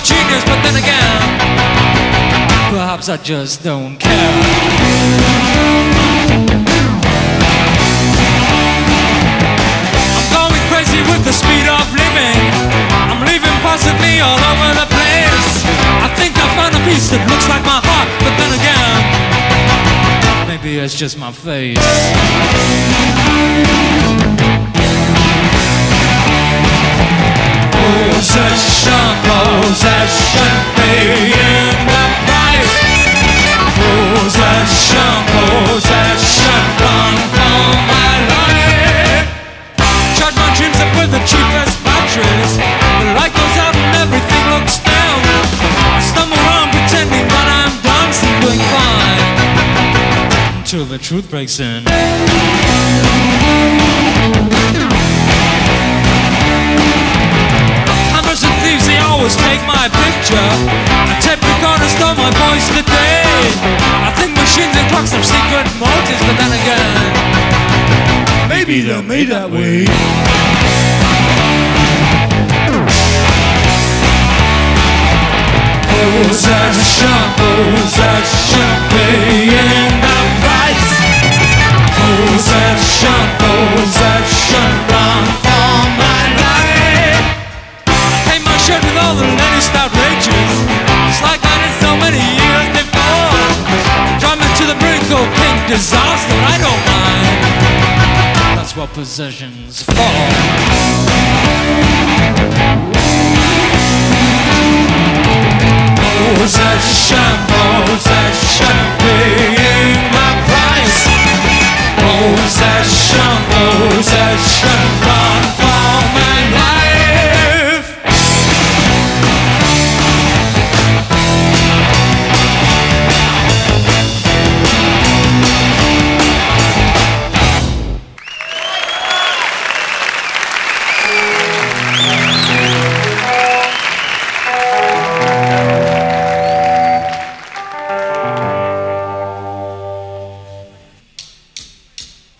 genius, but then again, perhaps I just don't care. I'm going crazy with the speed of living. I'm leaving possibly all over the place. I think I found a piece that looks like my heart, but then again, maybe it's just my face. Possession, possession, paying the price. Possession, possession, run for my life. Charge my dreams up with the cheapest batteries. The light goes out and everything looks down. I stumble around pretending that I'm dancing, doing fine, until the truth breaks in. Hammers and thieves, they always take my picture. A tape recorder stole my voice today. I think machines and clocks have secret motives, but then again, maybe they're made that way. Possession, possession, paying the price. Possession, possession, run for my life. I paint my shirt with all the latest outrages. It's like I did so many years before. Drive me to the brink of pink disaster, I don't mind. That's what possession's for. Possession, possession, paying my price. Possession, possession.